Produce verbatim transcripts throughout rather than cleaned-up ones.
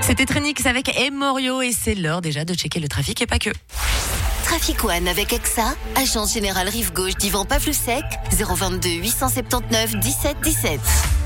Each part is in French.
C'était Trinix avec Emorio et c'est l'heure déjà de checker le trafic et pas que. Trafic One avec Exa, agence générale rive gauche d'Ivan Pavlousek, zéro vingt-deux huit cent soixante-dix-neuf dix-sept dix-sept.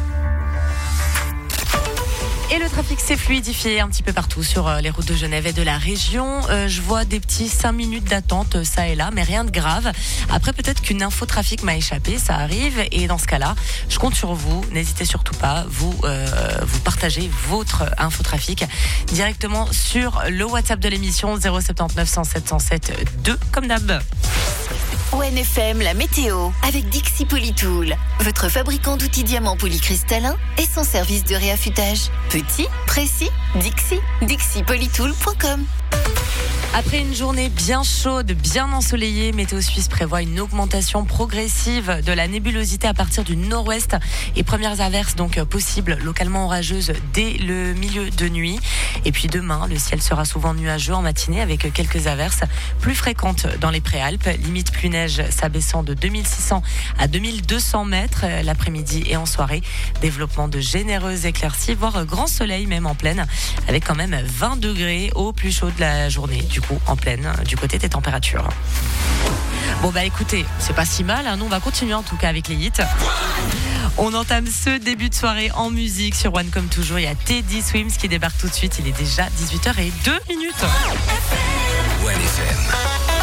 Et le trafic s'est fluidifié un petit peu partout sur les routes de Genève et de la région. Euh, je vois des petits cinq minutes d'attente ça et là, mais rien de grave. Après, peut-être qu'une info trafic m'a échappé, ça arrive. Et dans ce cas-là, je compte sur vous. N'hésitez surtout pas, vous, euh, vous partagez votre info trafic directement sur le WhatsApp de l'émission zéro sept neuf cent sept cent sept deux, comme d'hab. O N F M, la météo, avec Dixie Polytool, votre fabricant d'outils diamants polycristallins et son service de réaffûtage. Petit, précis, Dixie, dixie polytool point com. Après une journée bien chaude, bien ensoleillée, Météo Suisse prévoit une augmentation progressive de la nébulosité à partir du nord-ouest et premières averses donc possibles localement orageuses dès le milieu de nuit. Et puis demain, le ciel sera souvent nuageux en matinée avec quelques averses plus fréquentes dans les Préalpes. Limite pluie neige s'abaissant de deux mille six cents à deux mille deux cents mètres l'après-midi et en soirée. Développement de généreuses éclaircies, voire grand soleil même en pleine avec quand même vingt degrés au plus chaud de la journée. Du coup, en pleine, du côté des températures. Bon bah écoutez, c'est pas si mal, hein. Nous on va continuer en tout cas avec les hits. On entame ce début de soirée en musique sur One comme toujours. Il y a Teddy Swims qui débarque tout de suite. Il est déjà dix-huit heures zéro deux minutes. One F M.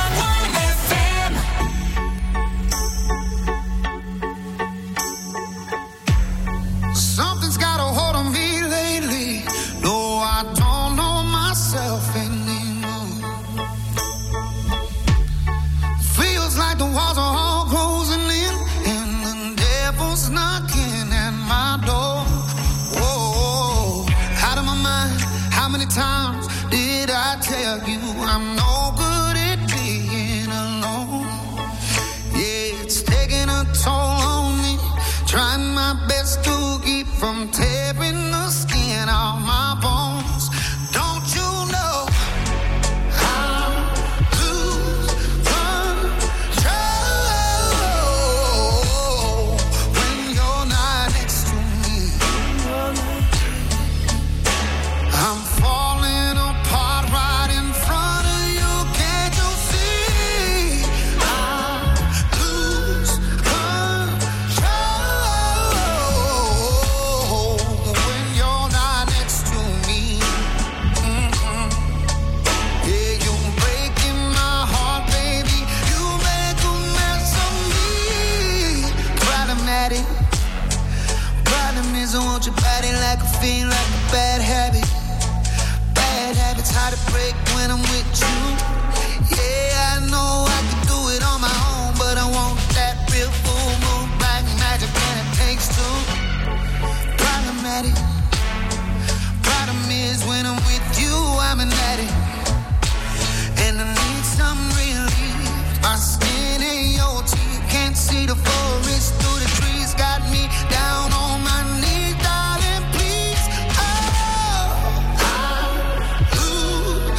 Something's got a hold on me lately. No, I don't know myself anymore. Feels like the walls are all closing in and the devil's knocking at my door. Whoa, out of my mind. How many times did I tell you I'm no good at being alone? Yeah, it's taking a toll on me. Trying my best to keep from tearing the skin off my bones. Don't you know I lose control when you're not next to me? I'm falling apart right in front of you. Can't you see? I lose control when you're not next to me. Mm-hmm. Yeah, you're breaking my heart, baby. You make a mess of me. Problematic. Problem is I want your body like a fiend, like a bad habit. Bad habits hard to break when I'm with you. Yeah, I know I can do it on my own, but I want that real full moon, black magic, and it takes two. Problematic. Problem is when I'm with you, I'm an addict, and I need some relief. My skin and your teeth can't see the forest through the trees. Got me down on my knees, darling, please. Oh, I lose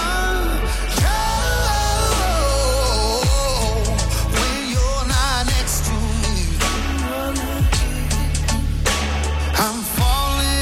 control when you're not next to me. I'm falling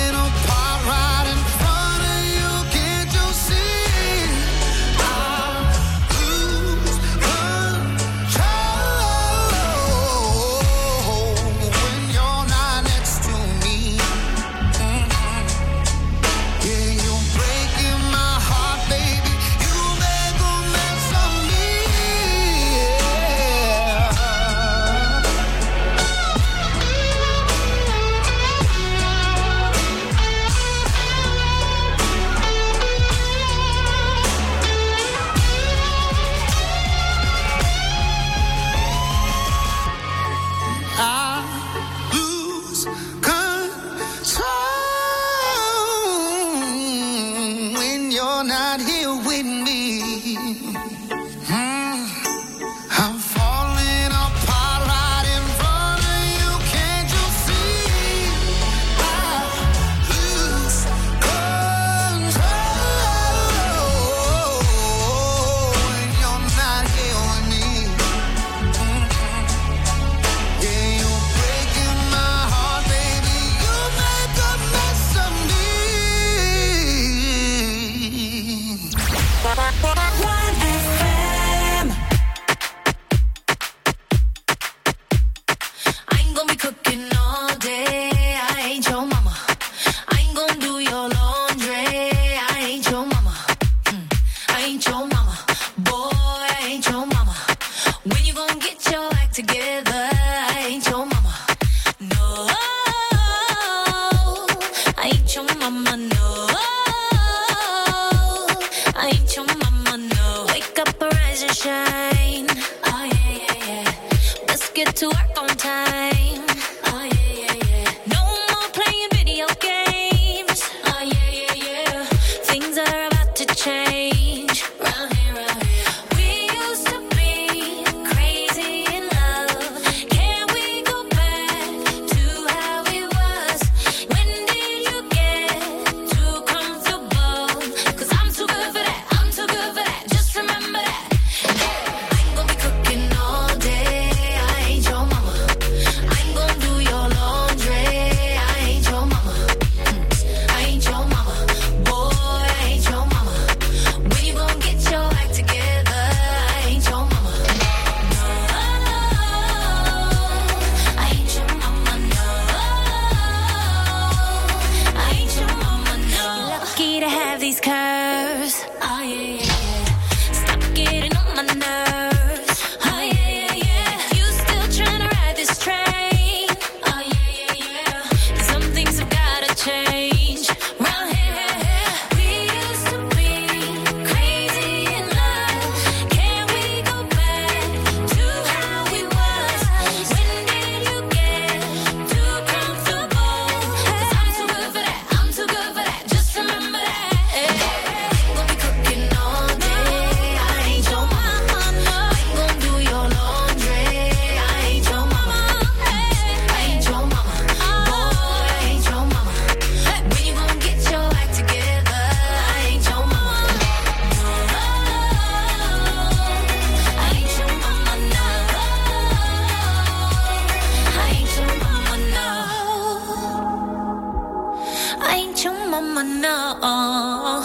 mama know.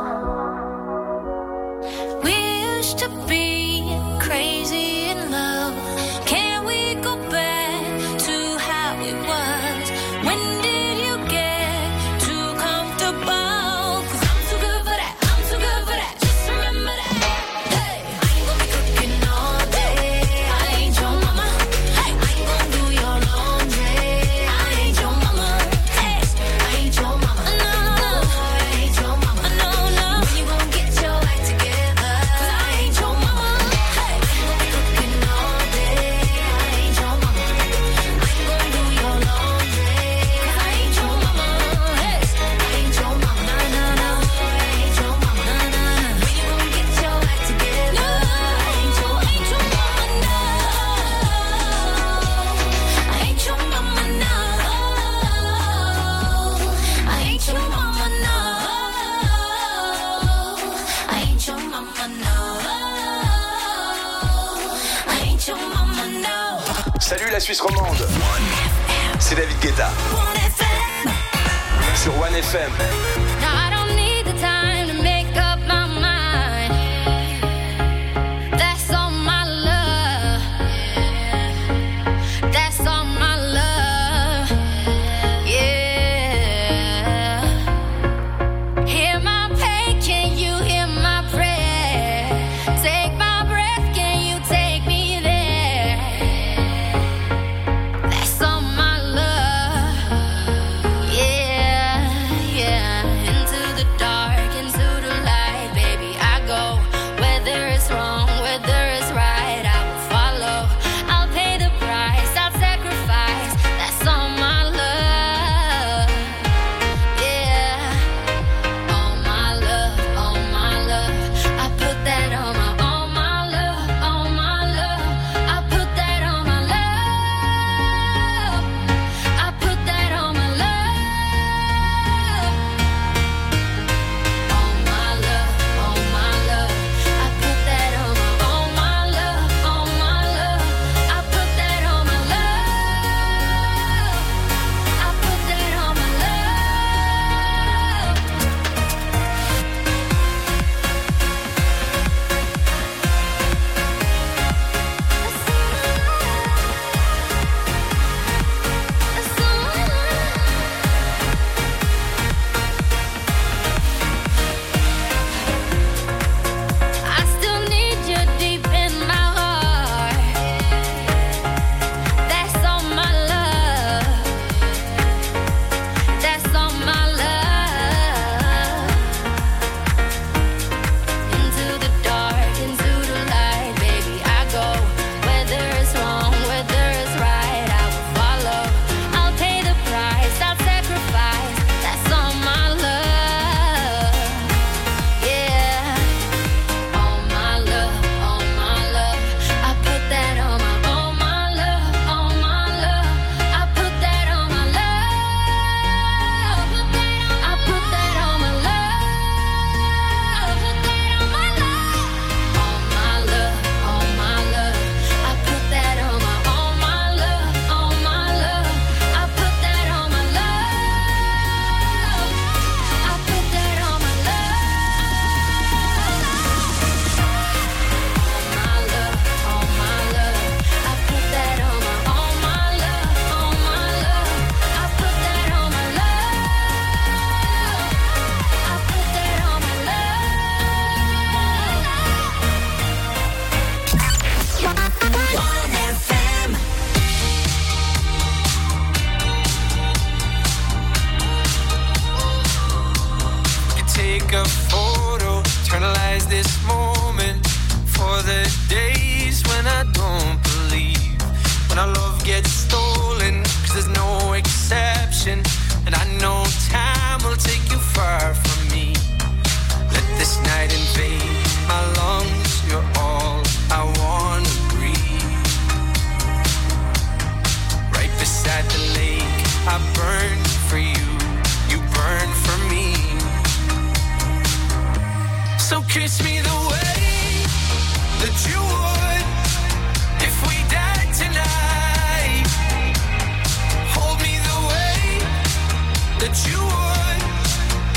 We used to be crazy in love. Can we go back to how it was? When did you get too comfortable? 'Cause I'm too good for that, I'm too good for that. Just remember that. Hey, I ain't gonna be cooking all day. I ain't your mama. Hey, I ain't gonna do your laundry. I ain't your mama. Hey, I ain't your mama. No, no, I ain't your mama. No, no. When you gonna get your act together? 'Cause I ain't your mama. Hey, I ain't gonna be cooking all day. I ain't your mama. I ain't gonna do your laundry. 'Cause I ain't your mama. Hey, I ain't your mama. No, no, no. I ain't your mama. No, no, no. When you gonna get your act together? I ain't your, ain't your mama. No, I ain't your mama. No, I ain't your mama. No, I ain't your mama. No, I ain't your mama. No. Salut la Suisse romande. C'est David Guetta sur One F M. Now I don't need the time to make up my mind. That's all my love. That's all my love. Yeah. Hear my pain, can you hear my prayer? Take my breath, can you take me there? That's all my love. Yeah, yeah. Into the dark, into the light, baby, I go. Whether it's wrong, whether it's right, I will follow. I'll pay the price, I'll sacrifice. That's all my love. Yeah. All my love, all my love. I put that on my, all my love, all my love. I put that on my love. I put that on my love. All my love, all my love. I put that on my, all my love, all my love. I put that on my love. I put that on my love. I still need you deep in my heart. That's all my love. That's all my love. Into the dark, into the light, baby, I go. Whether it's wrong, whether it's right, I will follow. I'll pay the price, I'll sacrifice. That's all my love. Yeah. All my love, all my love. I put that on my, all my love, all my love. I put that on my love. I put that on my love. All my love, all my love. I put that on my, all my love, all my love. I put that on my love. I put that on my love. All my love, all my love. I put that on my, all my love, all my love. I put that on my love. I put that on my Take a photo, eternalize this moment for the days when I don't believe, when our love gets stolen, 'cause there's no exception, and I know time will take you far from me. Let this night invade my lungs, you're all I wanna breathe. Right beside the lake, I burn for you, you burn for me. So kiss me the way that you would if we died tonight. Hold me the way that you would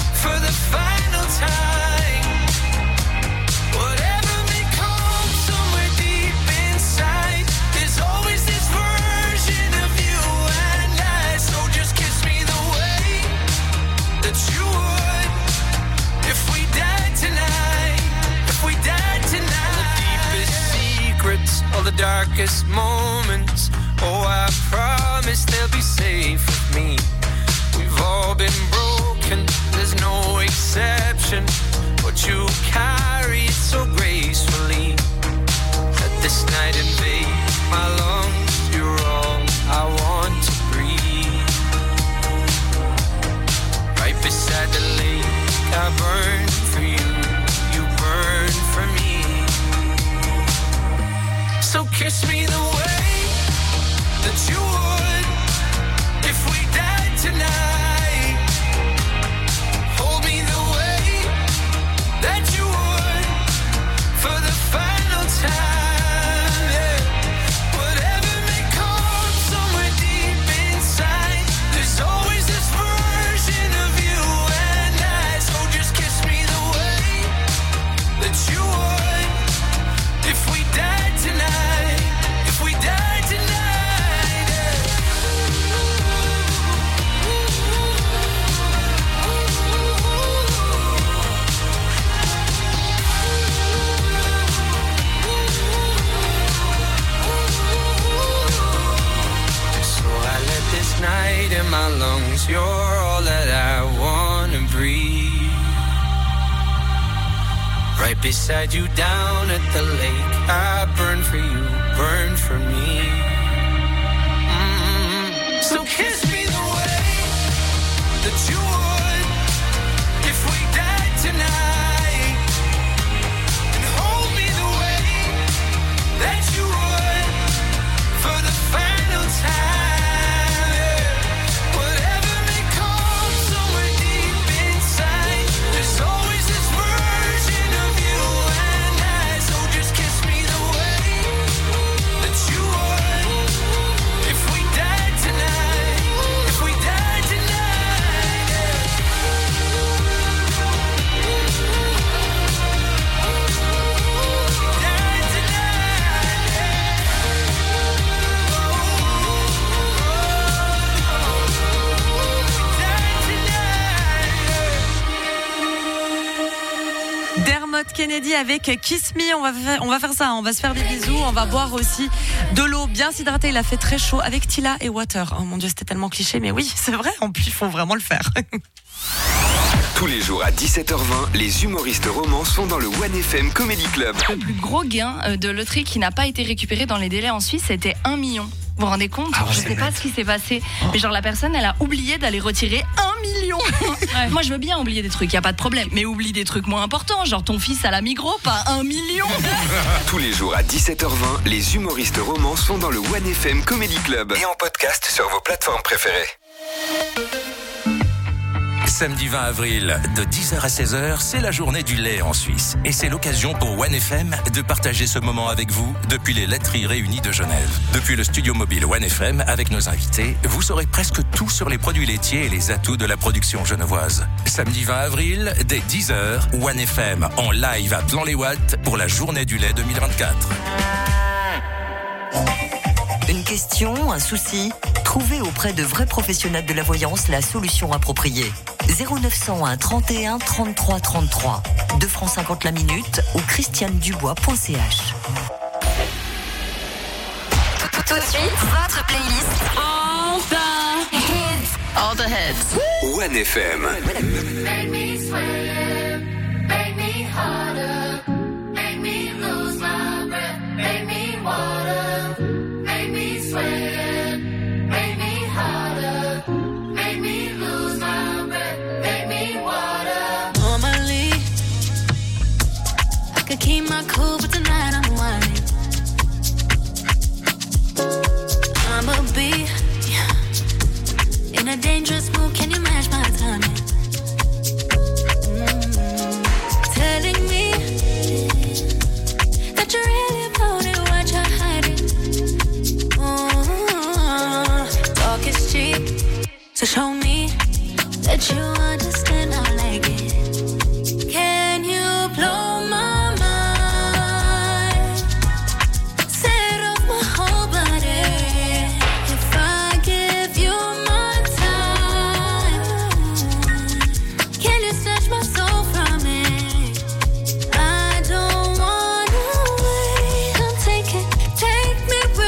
darkest moments. Oh, I promise they'll be safe with me. We've all been broken, there's no exception. But you carry it so gracefully. Let this night invade my lungs. You're all I want to breathe. Right beside the lake, I burn for you. You burn for me. So kiss me the way that you would if we died tonight. Hold me the way that you would for the final time. Yeah. Whatever may come somewhere deep inside, there's always this version of you and I. So just kiss me the way that you would if we died tonight. If we died tonight. Night in my lungs, you're all that I wanna breathe. Right beside you down at the lake, I burn for you, burn for me. Mm-hmm. So kiss me the way that you would if we died tonight, and hold me the way that you would for the final time. Kennedy avec Kiss Me, on va faire, on va faire ça, on va se faire des bisous, on va boire aussi de l'eau, bien s'hydrater, il a fait très chaud avec Tila et Water. Oh mon Dieu, c'était tellement cliché, mais oui, c'est vrai, en plus il faut vraiment le faire. Tous les jours à dix-sept heures vingt, les humoristes romans sont dans le One F M Comedy Club. Le plus gros gain de loterie qui n'a pas été récupéré dans les délais en Suisse, c'était un million. Vous vous rendez compte? Ah ouais, je sais pas bête. ce qui s'est passé. Oh. Mais genre la personne, elle a oublié d'aller retirer un million. Ouais. Moi, je veux bien oublier des trucs, y a pas de problème. Mais oublie des trucs moins importants, genre ton fils à la Migros, pas un million. Tous les jours à dix-sept heures vingt, les humoristes romans sont dans le One F M Comedy Club et en podcast sur vos plateformes préférées. Samedi vingt avril, de dix heures à seize heures, c'est la journée du lait en Suisse. Et c'est l'occasion pour One F M de partager ce moment avec vous depuis les laiteries réunies de Genève. Depuis le studio mobile One F M, avec nos invités, vous saurez presque tout sur les produits laitiers et les atouts de la production genevoise. Samedi vingt avril, dès dix heures, One F M en live à Plan-les-Ouates pour la journée du lait deux mille vingt-quatre. Une question, un souci? Trouvez auprès de vrais professionnels de la voyance la solution appropriée. zéro neuf cent un trente et un trente-trois trente-trois, deux francs cinquante la minute ou christiane dubois point c h. Tout de suite, votre playlist. All the hits. All the hits. One F M. Make me sweat, make me harder, make me lose my breath, make me water, make me sweat, make me harder, make me lose my breath, make me water. Normally, I could keep my cool, but tonight I'm whining. I'ma be in a dangerous mood, can you match my timing? Mm-hmm. Telling me that you're really about it, what you're hiding. Mm-hmm. Talk is cheap, so show me that you understand I like it. Can you blow my mind? Set off my whole body. If I give you my time, can you snatch my soul from me? I don't wanna wait. I'm taking, take me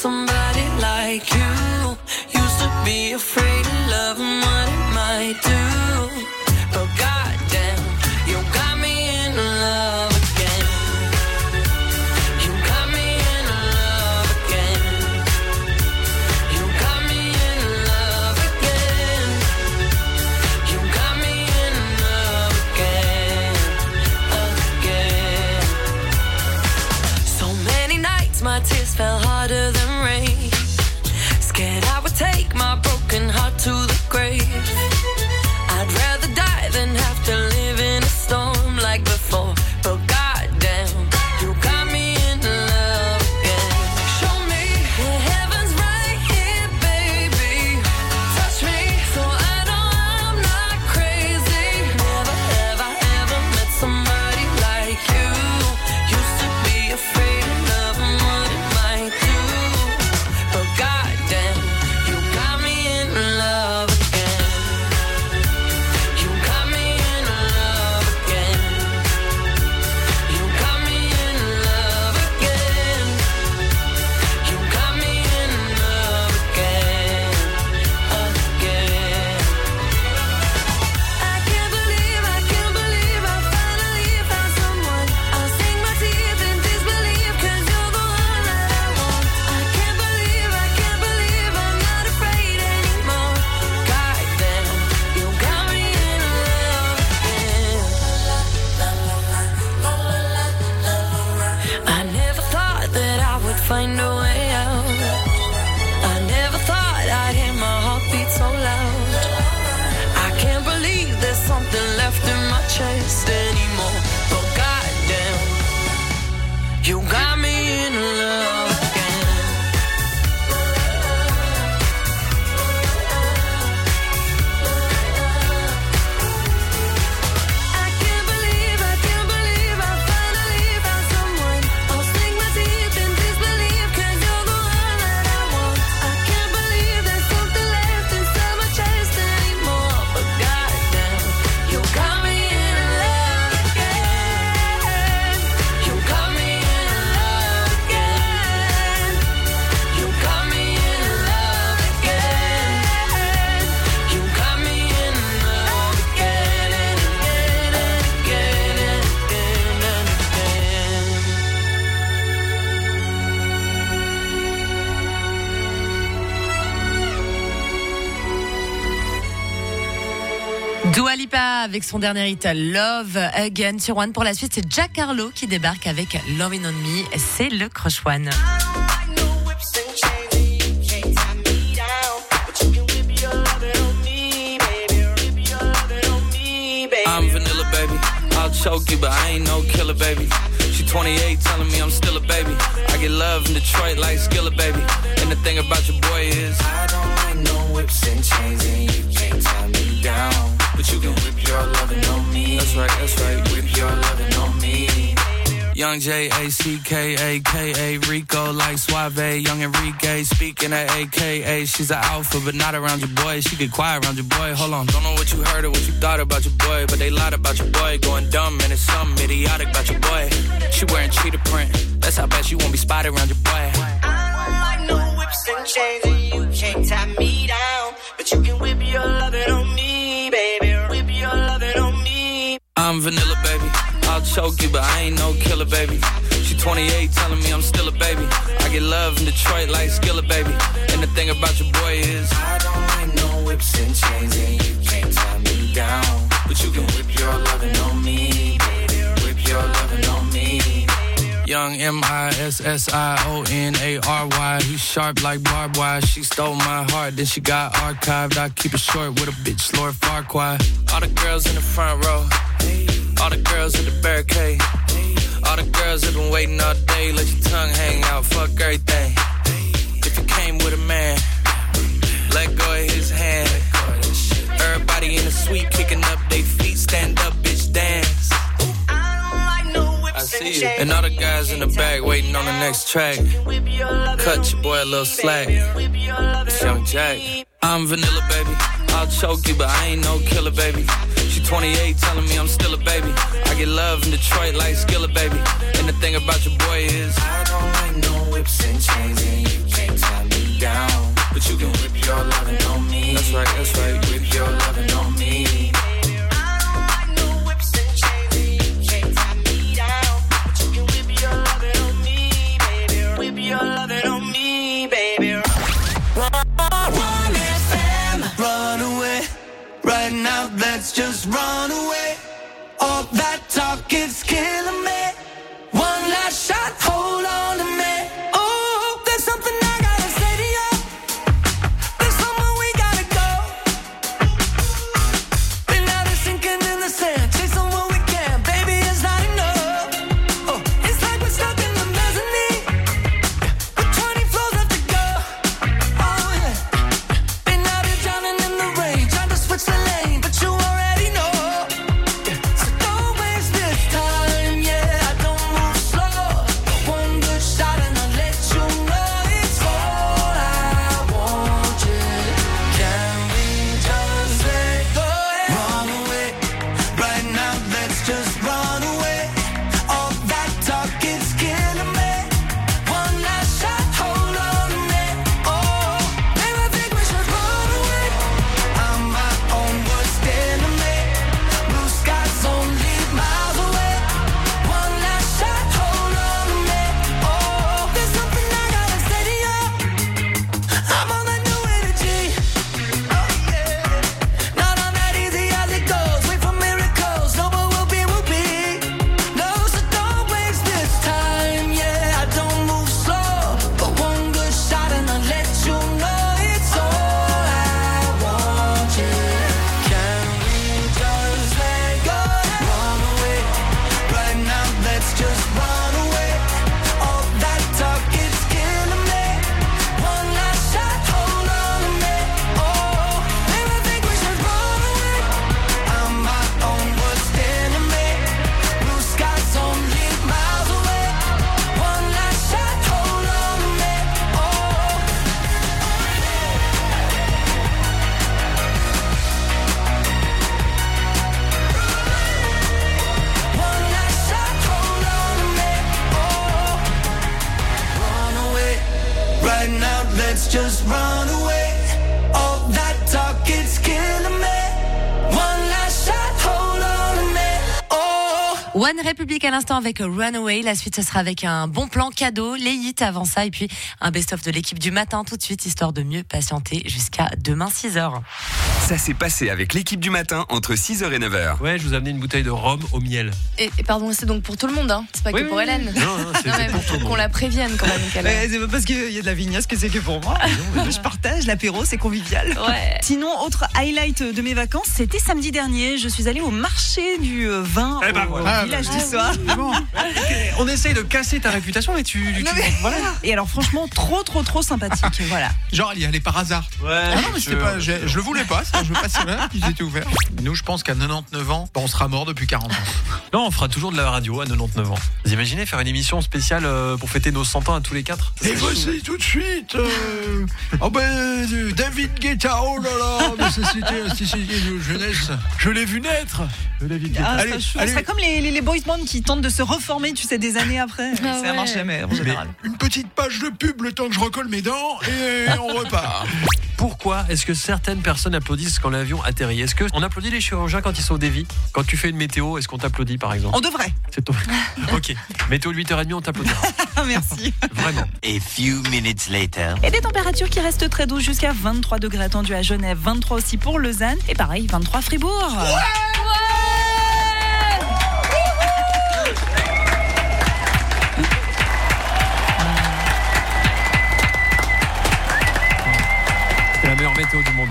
somebody like you. Used to be afraid of love and what it might do. But goddamn, you got me in love again. You got me in love again. You got me in love again. You got me in love again, again. So many nights my tears fell harder than rain. Scared I would take my broken heart to the grave. I'd rather die than have to live in a storm like before. But goddamn, you got me in love again. Show me the heavens right here, baby. Touch me so I know I'm not crazy. Never have I ever met somebody like you. Used to be afraid of love and what it might do. But goddamn, you got me in love again. You got me in love again. You got me in love again. You got me in love again, again. I can't believe, I can't believe I finally found someone. I'll sink my teeth in disbelief 'cause you're the one that I want. I can't believe, I can't believe I'm not afraid anymore. Goddamn, you got me in love again. I never thought that I would find a way out. I never thought I'd hear my heartbeat so loud. I can't believe there's something left in my chest anymore. But goddamn, you got me in love again. I can't believe, I can't believe I finally found someone. I'll sink my teeth in disbelief 'cause you're the one that I want. I can't believe there's something left inside my chest anymore. But goddamn, you got me in love again. You got me in love again. You got me in love again. You got me in love again and again and again and again and again. Dua Lipa avec son dernier hit Love Again sur One. Pour la suite, c'est Jack Harlow qui débarque avec Lovin' on Me. C'est le Crush One. I'm vanilla, baby. I'll choke you, but I ain't no killer, baby. She twenty-eight, telling me I'm still a baby. I get love in Detroit like Skilla, baby. And the thing about your boy is I don't like no whips and chains, and you can't tie me down. But you can whip your lovin' on me. That's right, that's right. Whip your lovin' on me. Young J A C K A K A Rico like Suave. Young Enrique speaking at A K A. She's an alpha but not around your boy. She get quiet around your boy. Hold on, don't know what you heard or what you thought about your boy, but they lied about your boy. Going dumb and it's something idiotic about your boy. She wearing cheetah print. That's how bad she won't be spotted around your boy. I don't like no whips and chains, and you can't tie me down. But you can whip your lovin' on me, baby. Whip your lovin' on me. I'm vanilla, baby. I'll choke you, but I ain't no killer, baby. She twenty-eight, telling me I'm still a baby. I get love in Detroit like Skilla, baby. And the thing about your boy is I don't like no whips and chains, and you can't tie me down. But you can whip your lovin' on me, baby. Whip your lovin' on me. Young M I S S I O N A R Y. He's sharp like barbed wire. She stole my heart, then she got archived. I keep it short with a bitch, Lord Farquaad. All the girls in the front row, all the girls at the barricade, all the girls have been waiting all day. Let your tongue hang out, fuck everything. If you came with a man, let go of his hand. Everybody in the suite kicking up their feet. Stand up, bitch, dance. I see you. And all the guys in the back waiting on the next track. Cut your boy a little slack. It's Young Jack. I'm vanilla, baby. I'll choke you, but I ain't no killer, baby. She twenty-eight, telling me I'm still a baby. I get love in Detroit like Skilla, baby. And the thing about your boy is I don't like no whips and chains, and you can't Right now, let's just run away. All that talk is killing me. One last shot, hold on to me. Oh, there's something I gotta say to you. There's somewhere we gotta go. Been out of sinking in the sand, chasing what we can. Baby, it's not enough. Oh, it's like we're stuck in the mezzanine with twenty floors left to go. Oh yeah. Been out here drowning in the rain, trying to switch the lane, but you already know. So don't waste this time, yeah. I don't move slow. One good shot and I'll let you know it's all I want, yeah. Can we just let go and run away? Right now, let's just run away. All that talk is killing me. One last shot, hold on to me. Oh, baby, I think we should run away. I'm my own worst enemy. Blue skies only miles away. One last shot, hold on to me. Oh, there's something I gotta say to you. I'm on that new energy. Oh yeah, not on that easy as it goes. Wait for miracles, no, but we'll be, we'll be. No, so don't waste this time. Yeah, I don't move slow, but one good shot and I'll let you know it's all I want. Yeah, can we just let go and run away? Right now, let's just run away. All that talk is killing me. One last shot, hold on to me. Oh, baby, I think we should run away. I'm my own worst enemy. Blue skies only miles away. One last shot, hold on to me. Oh. One last shot, hold on to me. Oh, run away. Right now, let's just run away. All that talk is killing me. One last shot, hold on to me. Oh. One Republic à l'instant avec Runaway. La suite, ce sera avec un bon plan cadeau, les hits avant ça, et puis un best-of de l'équipe du matin tout de suite, histoire de mieux patienter jusqu'à demain six heures. Ça s'est passé avec l'équipe du matin entre six heures et neuf heures. Ouais, je vous ai amené une bouteille de rhum au miel. Et, et pardon, c'est donc pour tout le monde, hein. C'est pas Oui, que pour oui, Hélène. oui. Non, non, c'est- Non, c'est mais pour tout le qu'on monde. la prévienne quand même. qu'elle a- Ouais, c'est pas parce qu'il y a de la vignasse que c'est que pour moi. Je partage, l'apéro, c'est convivial. Ouais. Sinon, autre highlight de mes vacances, c'était samedi dernier. Je suis allée au marché du euh, vin Eh ben au voilà. village Ah du oui. Soir. Bon. On essaye de casser ta réputation et tu. tu- Non, mais- Voilà. Et alors, franchement, trop, trop, trop sympathique. Voilà. Genre, elle y allait par hasard. Ouais. Ah non, mais c'était pas, je, je le voulais pas, ça, je veux pas savoir qu'ils étaient ouverts. Nous, je pense qu'à quatre-vingt-dix-neuf ans, on sera mort depuis quarante ans. Non, on fera toujours de la radio à quatre-vingt-dix-neuf ans. Vous imaginez faire une émission spéciale euh, pour fêter nos cent ans à tous les quatre? Et voici tout de suite. Euh... Oh ben, euh, David Guetta, oh là là, mais ça c'était un c'était une jeunesse. Je l'ai vu naître. Le David Guetta. Ah, Allez, ça, je- allez. ça serait comme les, les, les boys bands qui tentent de se reformer, tu sais, des années après. Ah ça ouais. marche jamais, en Mais général. une petite page de pub le temps que je recolle mes dents et on repart. Pourquoi est-ce que certaines personnes applaudissent quand l'avion atterrit? Est-ce qu'on applaudit les chirurgiens quand ils sont au dévi? Quand tu fais une météo, est-ce qu'on t'applaudit par exemple? On devrait. C'est ton... Ok. Météo de huit heures trente, on t'applaudira. Merci. Vraiment. A few minutes later. Et des températures qui restent très douces jusqu'à vingt-trois degrés attendus à Genève, vingt-trois aussi pour Lausanne et pareil, vingt-trois à Fribourg. C'est la meilleure météo du monde.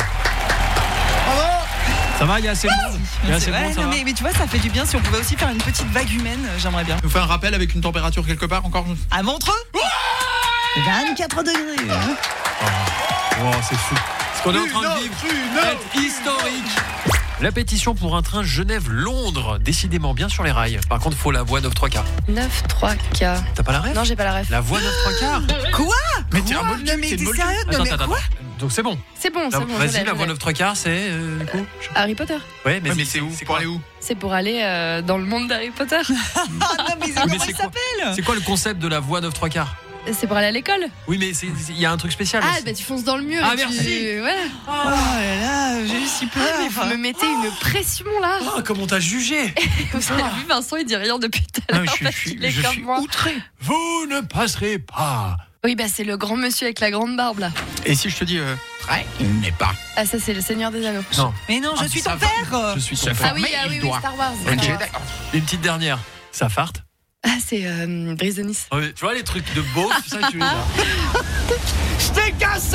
Ça va, il y a assez de monde. Il y a assez C'est de vrai, monde, ça non, va mais, mais tu vois, ça fait du bien. Si on pouvait aussi faire une petite vague humaine, euh, j'aimerais bien. Nous fait un rappel avec une température quelque part encore. À Montreux, vingt-quatre degrés. hein. Oh, c'est fou. Ce qu'on est en train de vivre est historique. La pétition pour un train Genève-Londres, décidément bien sur les rails. Par contre, faut la voie neuf trois quarts. neuf trois K. T'as pas la ref? Non, j'ai pas la ref. La voie neuf trois quarts. Quoi? Mais t'es Quoi un moldu, Non, mais t'es t'es une moldu. sérieux? Non, Attends, mais attends, quoi? attends. Donc c'est bon. C'est bon, c'est Non, bon. je Vas-y, l'ai, la je voie l'ai. neuf trois quarts, c'est euh, du coup. Harry Potter. Ouais, mais, Ouais, mais c'est où? Pour aller où? C'est pour aller euh, dans le monde d'Harry Potter. Ah non, mais Mais comment c'est il quoi s'appelle? C'est quoi le concept de la voie neuf trois quarts? C'est pour aller à l'école. Oui, mais c'est- c'est- il y a un truc spécial. Ah, aussi. bah tu fonces dans le mur. Ah, et tu- merci. Ouais. Oh là là, j'ai eu si peur. Ah, mais vous me mettez une pression là. Ah, comment t'as jugé? Vous avez vu, Vincent, il dit rien depuis tout à Non, l'heure. mais je suis- parce je suis- qu'il est je comme suis moi. outré. Vous ne passerez pas Oui, bah c'est le grand monsieur avec la grande barbe là. Et si je te dis euh, ouais, il n'est pas. Ah, ça c'est le Seigneur des Anneaux. Non. Mais non, je Ah, suis ça ton va. père. Je suis ton Ah père. oui, ah oui, oui, Star Wars. Un Star Jedi. Wars. Une petite dernière. Ça farte. Ah, c'est euh, Brise de Nice. Oui, tu vois les trucs de beau, c'est ça que tu veux dire. Je t'ai cassé.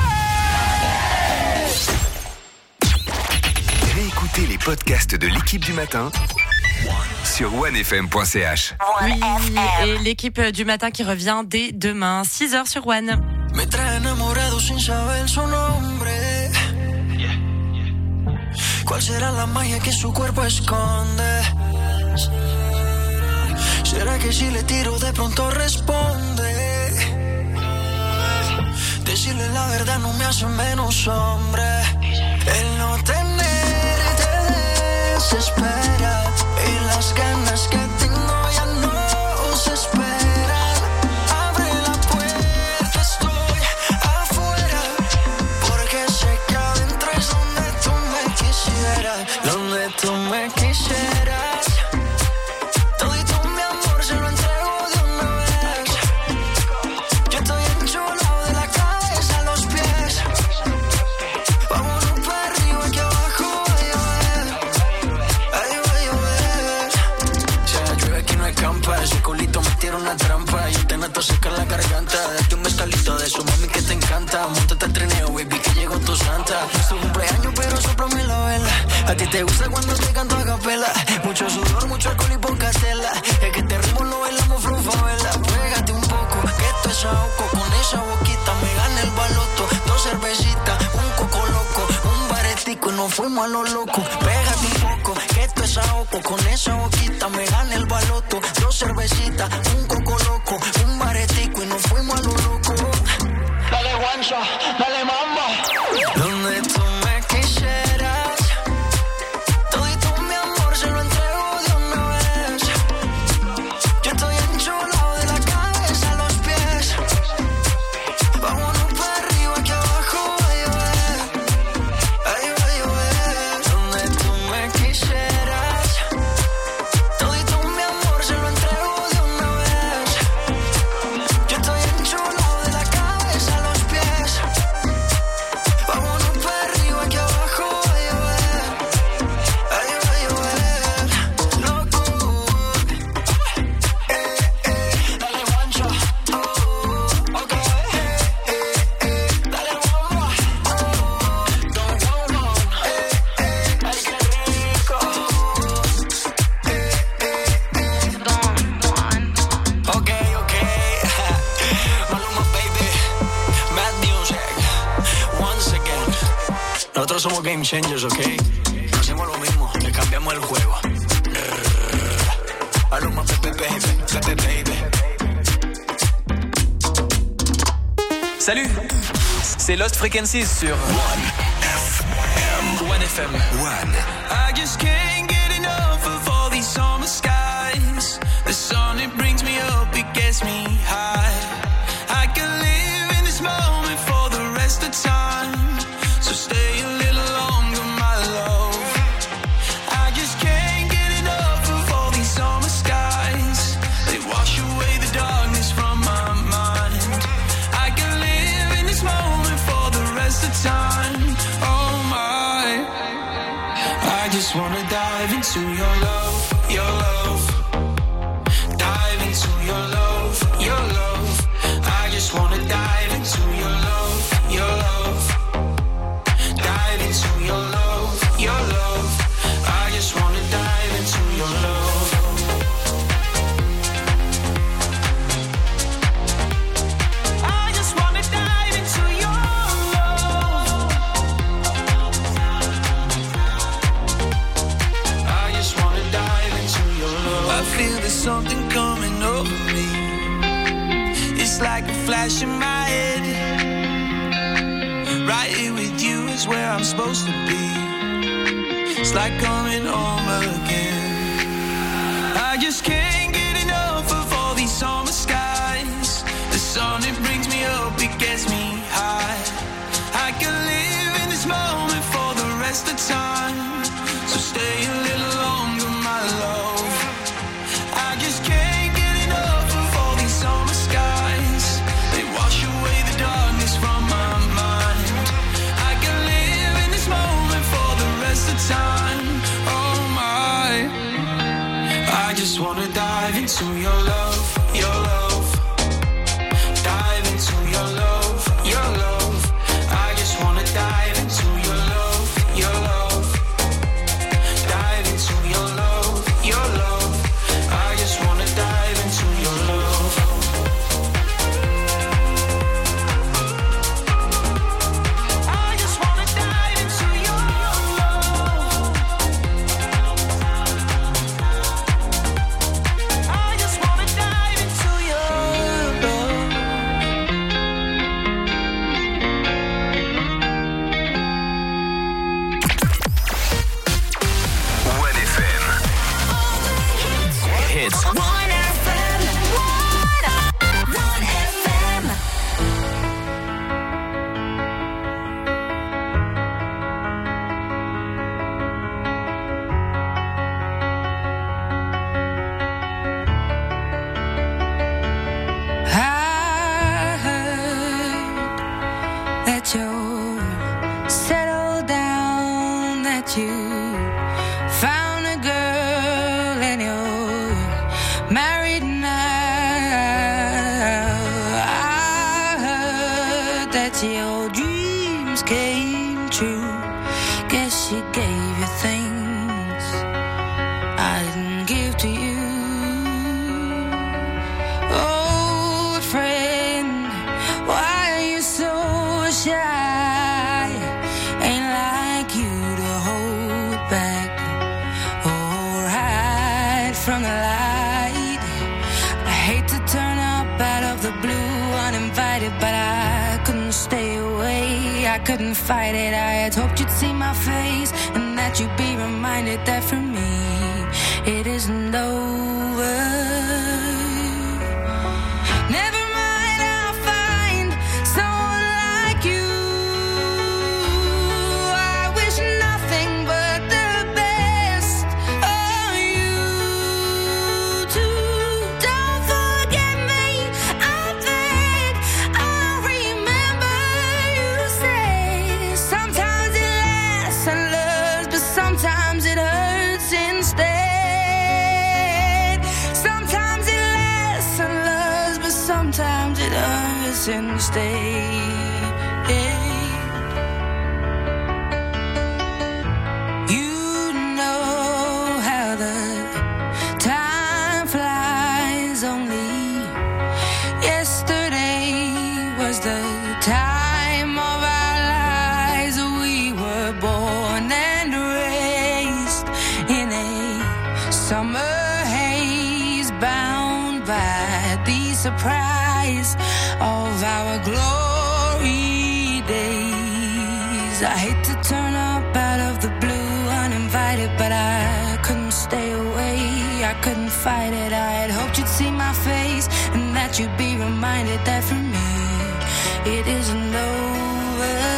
Réécoutez les podcasts de l'équipe du matin sur one f m point c h. Oui, et l'équipe du matin qui revient dès demain, six heures sur One. Me trae enamorado sin saber su nombre. ¿Cuál será la magia que su cuerpo esconde? ¿Será que si le tiro de pronto responde? Decirle la verdad no me hace menos hombre. El no tenerte desespera y las ganas que tengo ya no se esperan. Abre la puerta, estoy afuera, porque sé que adentro es donde tú me quisieras, donde tú me quisieras. Todito mi amor se lo entrego de una vez. Yo estoy enchulado de la cabeza a los pies. Vámonos para arriba que abajo va a llover. Ahí va a llover. Si la llueve aquí no escampa. Ese culito me tira una trampa. Yo te noto seca la garganta. Date un mezcalito de eso, mami, que te encanta. Móntate al trineo, baby, que llegó tu santa. No es tu cumpleaños, pero sóplame la vela. A ti te gusta cuando te canto a capela. Mucho sudor, mucho alcohol y poca tela. Es que este ritmo lo bailamos frufavela. Pégate un poco, que esto es ahogo. Con esa boquita me gana el baloto. Dos cervecitas, un coco loco, un baretico y nos fuimos a lo loco. Pégate un poco, que esto es ahogo. Con esa boquita me gana el baloto. Dos cervecitas, un coco loco, un baretico y nos fuimos a lo loco. Dale guancha, dale mamba. Donde tú me quisieras. Todito mi amor se lo entrego de una vez. Yo estoy enchulado de la cabeza a los pies. Vámonos para arriba que abajo va a llover. Ahí va a llover. Donde tú me quisieras. Todito mi amor se lo entrego de una vez. Yo estoy enchulado de la cabeza a los pies. Vámonos para arriba que abajo va a llover. Ahí va a llover. Loco. Eh, eh. Dale guancha. Oh, ok. Eh, eh, eh. Dale bomba. Oh, don't go wrong. Eh, eh. Ay, qué rico. Eh, eh, eh. Ok, ok. Maluma, baby. Mad music. Once again. Nosotros somos game changers, ok. No hacemos lo mismo, le cambiamos el juego. Maluma, baby, baby, baby, baby. Salut, c'est Lost Frequencies sur One F M. One F M. One. I just can't get enough of all these summer skies. The sun, it brings me up, it gets me high. I can live in this moment for the rest of time. So stay a little longer, my love. I just can't get enough of all these summer skies. They wash away the darkness from my mind. I can live in this moment for the rest of time. Oh my. I just wanna dive into your love, your love. Dive into your love, your love. I just wanna dive into your love, your love. Dive into your love, your love. I just wanna dive into your love. I just wanna dive into your love. I just wanna dive into your love. I feel there's something coming over me. It's like a flash in my head. Right here with you is where I'm supposed to be. It's like coming home again. I just can't get enough of all these summer skies. The sun, it brings me up, it gets me high. I can live in this moment for the rest of time. So stay a little longer, my love. I just can't get enough of all these summer skies. They just wanna dive into your love, your love. Dive into your love, your love. I just wanna dive into your love, your love. Dive into your love, your love. I just wanna dive into your love. I just wanna dive into your love. I just wanna dive into your love. one F M. Hits. one F M. one F M. I heard that you're settled down, that you found a girl and you're married now. I heard that your dreams came true. Guess she gave you things I didn't give to you. Oh, friend, why are you so shy? Ain't like you to hold back or hide from the light. I hate to turn up out of the blue uninvited, but I couldn't stay away. I couldn't fight it. I had hoped you'd see my face and that you'd be reminded that for me it isn't over. Never mind, I'll find someone like you. I wish nothing but the best for you too. Don't forget me, I beg. I remember you say sometimes it lasts and loves, but sometimes it hurts instead. Sometimes it lasts and loves, but sometimes it hurts instead. You know how the time flies. Only yesterday was the time of our lives. We were born and raised in a summer haze, bound by the surprise of our glory days. I hate to turn up out of the blue uninvited, but I couldn't stay away. I couldn't fight it. I had hoped you'd see my face and that you'd be reminded that for me it isn't over.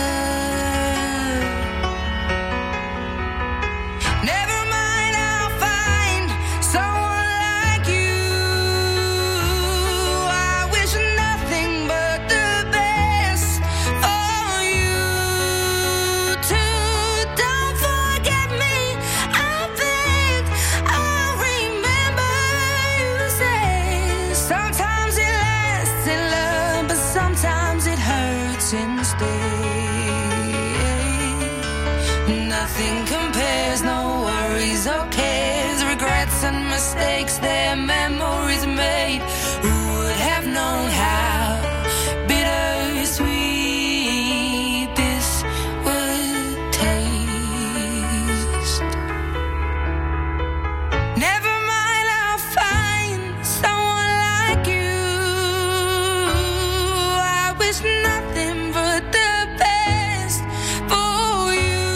Never mind, I'll find someone like you. I wish nothing but the best for you too. Don't forget me, I beg. I remember you say sometimes it lasts in love, but sometimes it hurts instead. Nothing compares, no worries or cares, regrets and mistakes, their memories made. Who would have known how bittersweet this would taste? Never mind, I'll find someone like you. I wish nothing but the best for you.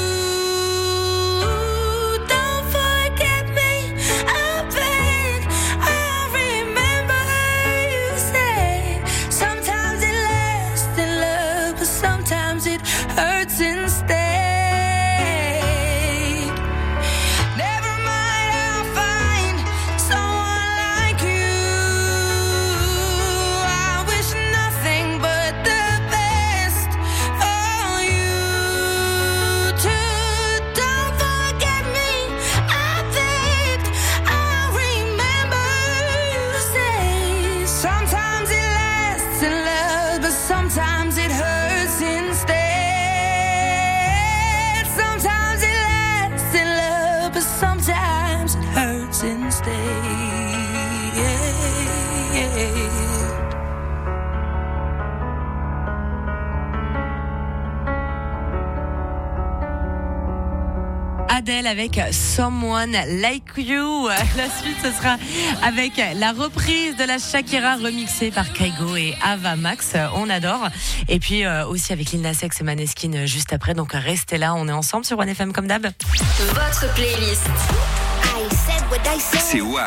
Don't forget me, I beg. I remember you say sometimes it lasts in love, but sometimes it hurts instead. Never mind, I'll find someone like you. I wish nothing but the best for you too. Don't forget me, I beg. I remember Adele avec Someone Like You. La suite, ce sera avec la reprise de la Shakira remixée par Kygo et Ava Max. On adore. Et puis euh, aussi avec Lil Nas X et Maneskin juste après. Donc restez là, on est ensemble sur One F M comme d'hab. Votre playlist. C'est One.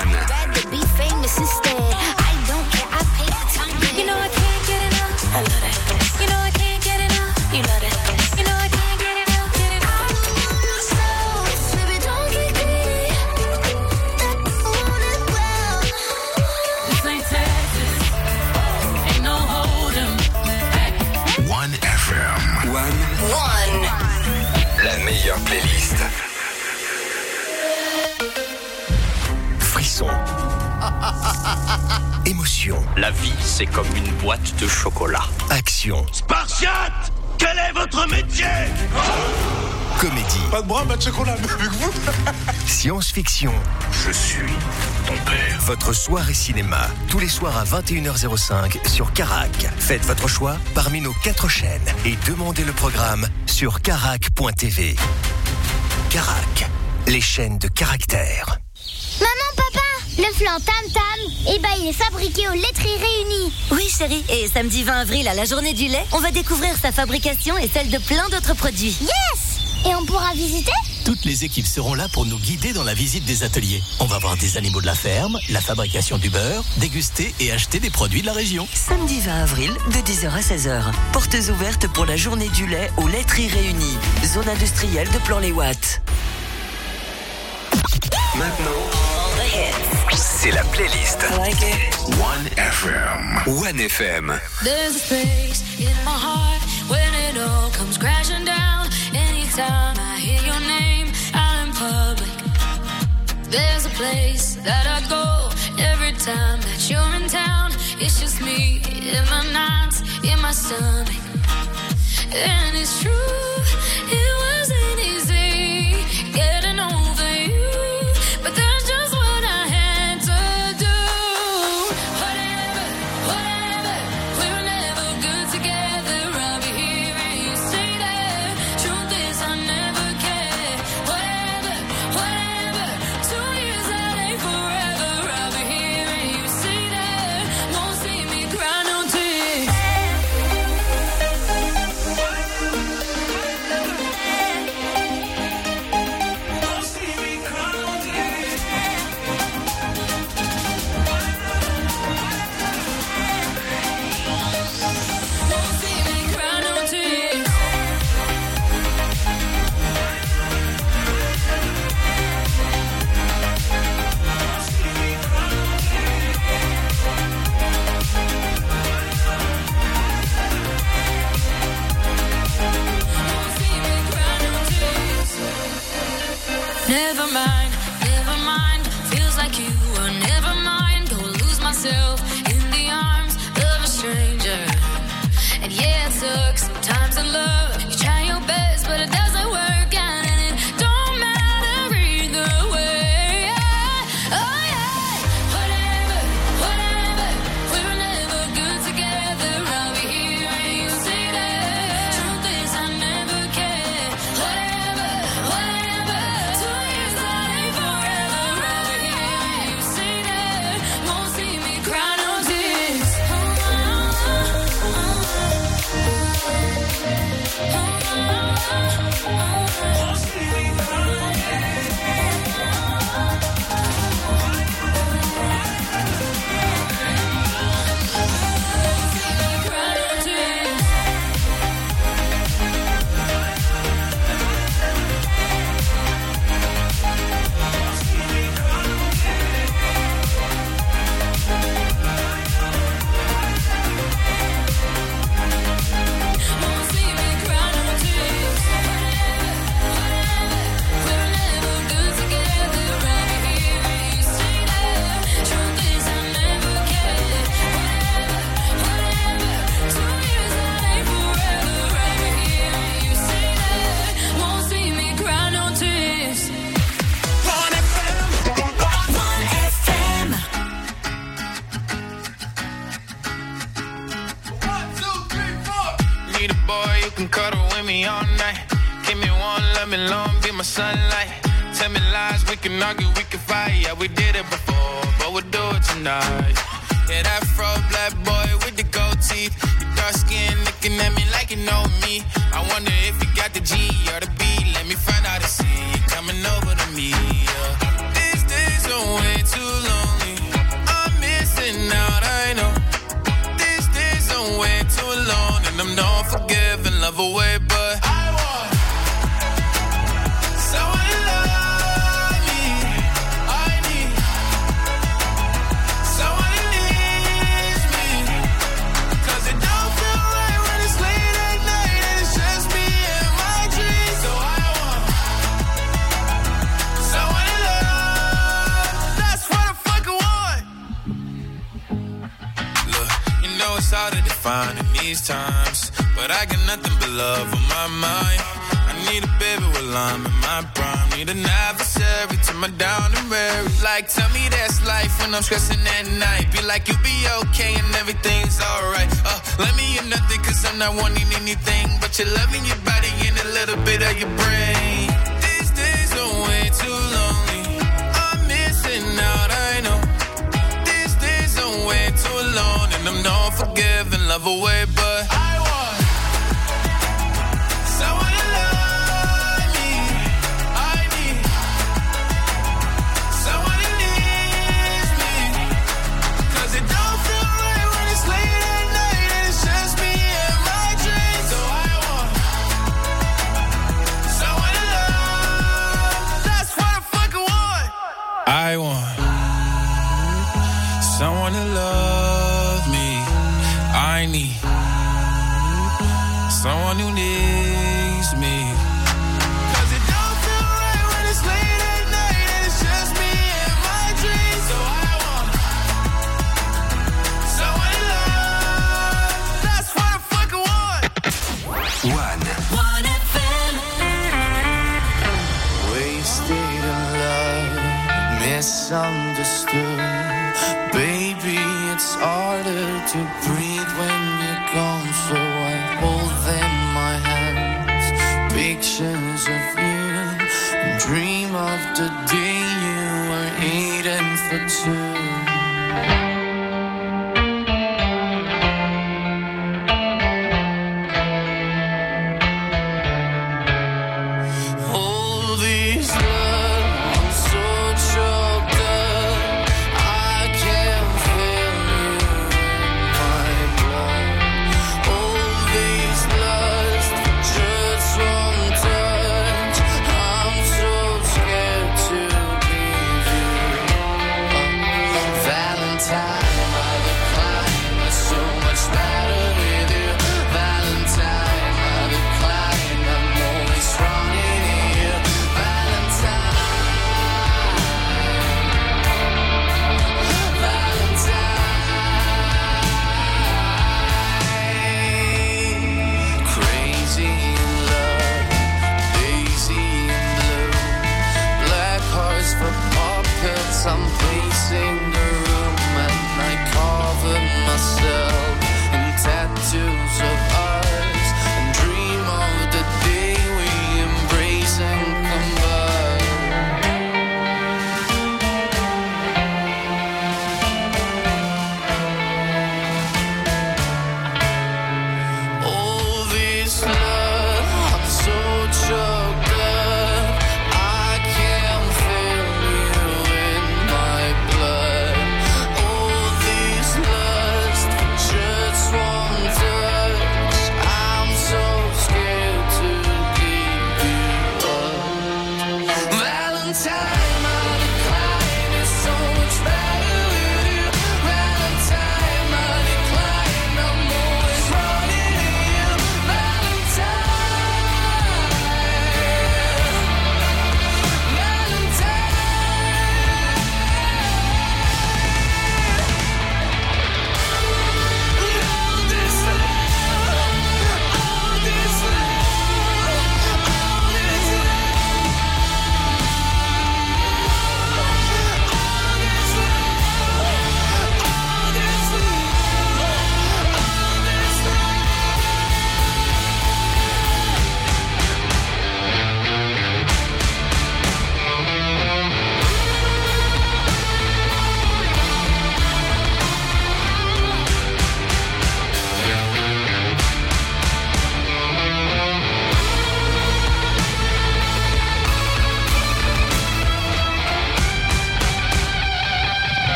You know I can't get enough. I love that. You know I can't get enough. You love that. You know I can't get enough. Get enough. So, baby, don't get greedy. I want it well. This ain't Texas. Ain't no hold'em. One F M. One. One. La meilleure playlist. Frisson. Émotion. La vie, c'est comme une boîte de chocolat. Action. Spartiate, quel est votre métier? Comédie. Pas de bras, pas de chocolat, mais avec vous. Science-fiction. Je suis ton père. Votre soirée cinéma, tous les soirs à vingt et une heures cinq sur Carac. Faites votre choix parmi nos quatre chaînes et demandez le programme sur carac point t v. Carac, les chaînes de caractère. Maman, papa, le flan Tam Tam, eh ben, il est fabriqué aux laiteries réunies. Oui chérie, et samedi vingt avril à la journée du lait, on va découvrir sa fabrication et celle de plein d'autres produits. Yes! Et on pourra visiter? Toutes les équipes seront là pour nous guider dans la visite des ateliers. On va voir des animaux de la ferme, la fabrication du beurre, déguster et acheter des produits de la région. Samedi vingt avril, de dix heures à seize heures. Portes ouvertes pour la journée du lait aux laiteries réunies. Zone industrielle de Plan-les-Ouates. Maintenant, c'est la playlist. One F M. One F M. There's a space in my heart when it all comes crashing down. Anytime I hear your name out in public, there's a place that I go every time that you're in town. It's just me in my nights, in my stomach. And it's true, it wasn't easy getting over you, but that's just what I had to do. Whatever, whatever, we were never good together. I'll be here and you say that. Truth is I never cared. Whatever, whatever, two years that ain't forever. I'll be here and you say that. Won't see me cry no tears. Never mind, never mind. Feels like you were never mine. Go lose myself in the arms of a stranger. And yeah, it sucks sometimes in love. You try your best, but it doesn't work out, and it don't matter either way. Oh yeah, whatever, whatever. We were never good together. I'll be here and you say that. Truth is I never cared. Whatever, whatever. Two years that ain't forever. I'll be here and you say that. Won't see me cry no tears. Need a boy who can cuddle with me all night. Give me one, let me long, be my sunlight. Tell me lies, we can argue, we can fight. Yeah, we did it before, but we'll do it tonight. Yeah, that fro black boy with the gold teeth. Your dark skin looking at me like you know me. I wonder if you got the G or the B. Let me find out and see you coming over to me. Yeah. These days are way too lonely. I'm missing out, I know. These days are way too long, and I'm not forgiving, love away, but I want someone to love me. I need someone who needs me. 'Cause it don't feel right when it's late at night and it's just me and my dreams. So I want someone to love. That's what I fucking want. Look, you know it's hard to define in these times, but I got nothing but love on my mind. I need a baby while I'm in my prime. Need an adversary to my down and weary. Like, tell me that's life when I'm stressing at night. Be like, you'll be okay and everything's alright. Uh, let me in nothing 'cause I'm not wanting anything but your loving your body and a little bit of your brain. These days are way too lonely. I'm missing out, I know. These days are way too long, and I'm not forgiving, love away, but I want someone to love me. I need someone who needs me. 'Cause it don't feel right when it's late at night and it's just me and my dreams. So I want someone to love. That's what I fucking want. I want someone to love me. I need someone who needs me. 'Cause it don't feel right when it's late at night and it's just me and my dreams. So I want someone to love. That's what I fucking want. One. one F M. Wasted in love, misunderstood. Baby, it's harder to breathe when you're gone, so I hold them in my hands. Pictures of you, dream of the day you were eating for two. All these love, I'm so choked up. I can't feel you in my blood. All these lust, just one touch. I'm so scared to leave you.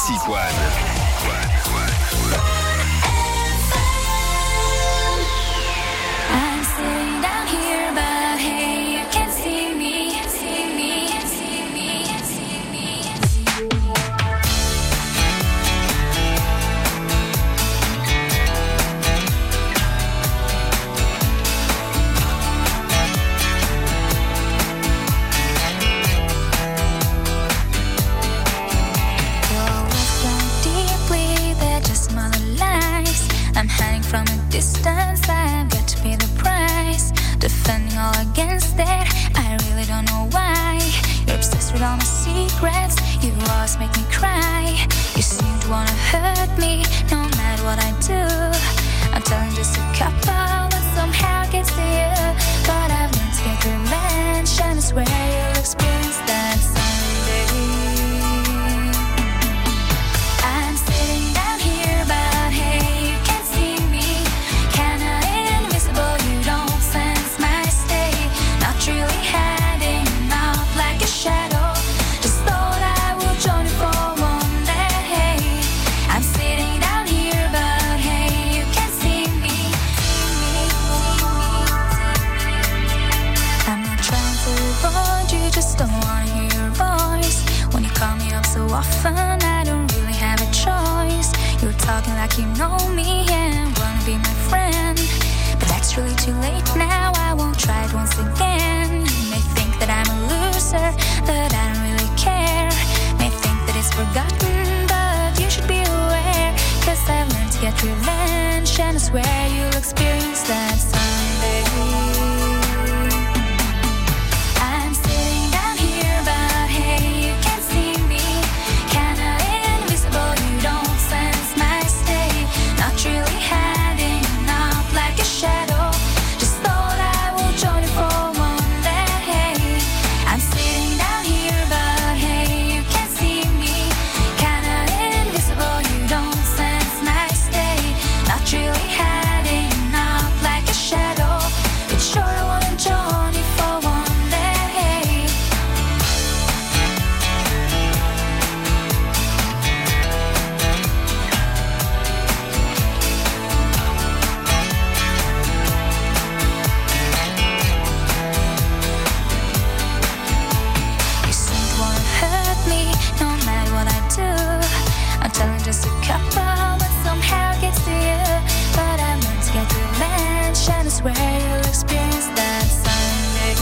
Classic One. I'm sitting down here, but hey, you can't see me, see me, see me, see me, see me. I'm hiding from a distance, I've got to pay the price. Defending all against that, I really don't know why. You're obsessed with all my secrets, you always make me cry. You seem to wanna hurt me, no matter what I do. I'm telling just a couple, but somehow gets to you. But I've learned to get revenge, and I swear you'll experience that someday. I'm sitting down here, but hey, you can't see me. Kinda invisible, you don't sense my state. Not really hiding out like a shadow. Just thought I would join you for one day. I'm sitting down here, but hey, you can't see me. I'm not trying to avoid you, just don't wanna hear your voice. When you call me up so often, I don't really have a choice. You're talking like you know me and wanna be my friend, but that's really too late now. I won't try it once again. You may think that I'm a loser, that I don't really care. May think that it's forgotten, but you should be aware. Cause I've learned to get revenge, and I swear you'll experience that someday. I'm sitting down here, but hey, you can't see me. Kinda invisible, you don't sense my state. Not really hiding out like a shadow. Just thought I would join you for one day. I'm sitting down here, but hey, you can't see me. Kinda invisible, you don't sense my state. Not really hiding out like a shadow. But sure I wanna join you for one day. You seem to wanna hurt me, no matter what I do. I'm telling just a couple, but somehow it gets to you. But I've learned to get revenge, and I swear you'll experience that someday.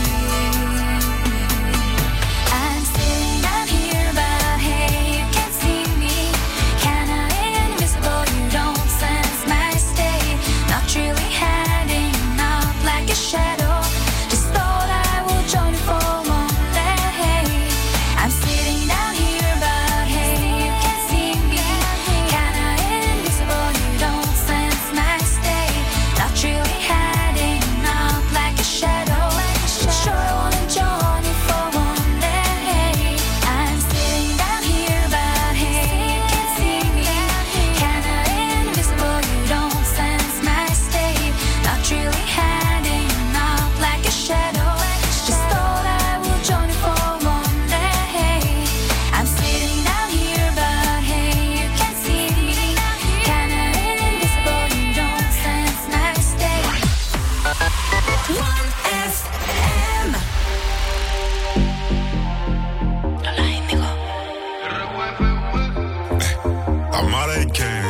I'm sitting down here, but hey, you can't see me. Kinda invisible, you don't sense my state. Not really hiding out like a shadow. Just thought I would join you for one day. I'm sitting down here, but hey, you can't see me. Kinda invisible, you don't sense my state. Not really hiding out like a shadow. But sure I wanna join you for one day. I'm sitting down here, but hey, you can't see me. Kinda invisible, you don't sense my state. Not really hiding out like a shadow. Just thought I would join you for one day. I'm sitting down here, but hey, you can't see me. Kinda invisible, you don't sense my state. one F M. Amare King,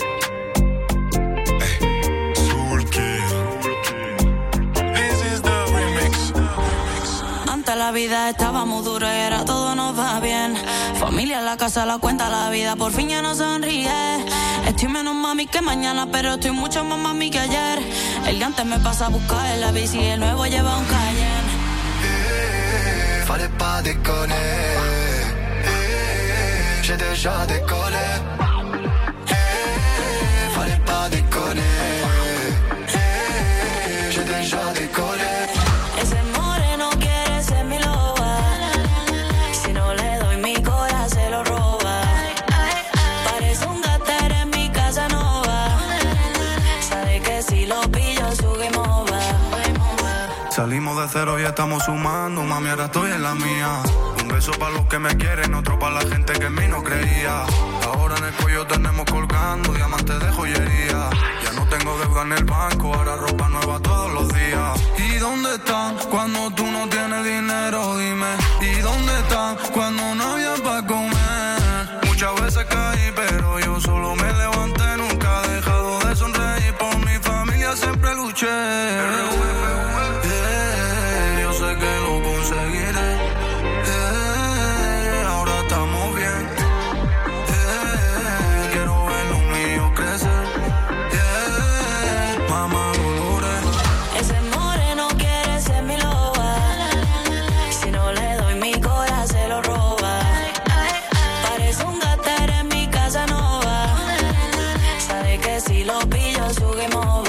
Soul King. This is the remix. Antes la vida estaba muy dura y era todo nos va bien. Familia, la casa, la cuenta, la vida por fin ya no sonríe. Estoy menos mami que mañana, pero estoy mucho más mami que ayer. El de antes me pasa a buscar en la bici y el nuevo lleva un Cayenne. Eh, fallait pas déconner. Eh, j'ai déjà décollé. Eh, fallait pas déconner. Eh, j'ai déjà décollé. Ese moreno quiere ser mi loba. Si no le doy mi corazón se lo roba. Parece un gater en mi casa nova. Sabe que si lo pillo su game over. Salimos de cero y estamos sumando, mami, ahora estoy en la mía. Un beso para los que me quieren, otro para la gente que en mí no creía. Ahora en el cuello tenemos colgando diamantes de joyería. Ya no tengo deuda en el banco, ahora ropa nueva todos los días. ¿Y dónde están cuando tú no tienes dinero? Dime. ¿Y dónde están cuando no había para comer? Muchas veces caí, pero yo solo me levanté. Nunca he dejado de sonreír, por mi familia siempre luché. Yeah, yo sé que lo conseguiré. Yeah, ahora estamos bien. Yeah, quiero ver lo mío crecer. Yeah, mamá, lo logré. Ese moreno quiere ser mi loba. Si no le doy mi corazón se lo roba. Parece un gater en mi casa nova. Sabe que si lo pillo su game over.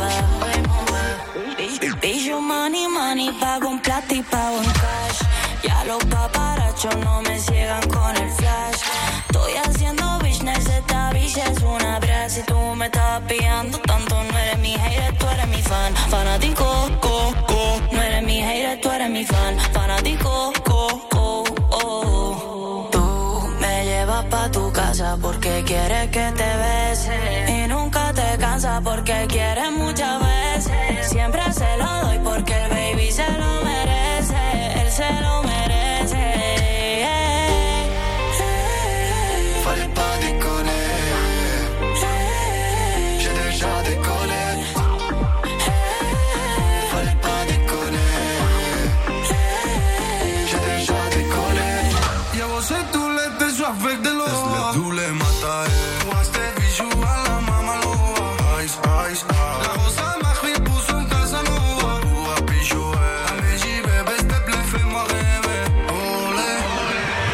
Pillo money, money, pago un plata y pago en cash. Ya los paparachos no me ciegan con el flash. Estoy haciendo business, esta bicha es una brat. Si tú me estás pillando tanto, no eres mi hater, tú eres mi fan. Fanático, co, co. No eres mi hater, tú eres mi fan. Fanático, co, co, oh. Tú me llevas pa' tu casa porque quieres que te bese. Y nunca te cansas porque quieres muchas veces. Siempre se lo doy porque el baby se lo merece. Él se lo merece. Fallait pas déconner. J'ai déjà décollé. Fallait pas déconner. J'ai déjà décollé. Llevo ese toulette, soif avec de l'eau. Laisse-le tous les matins.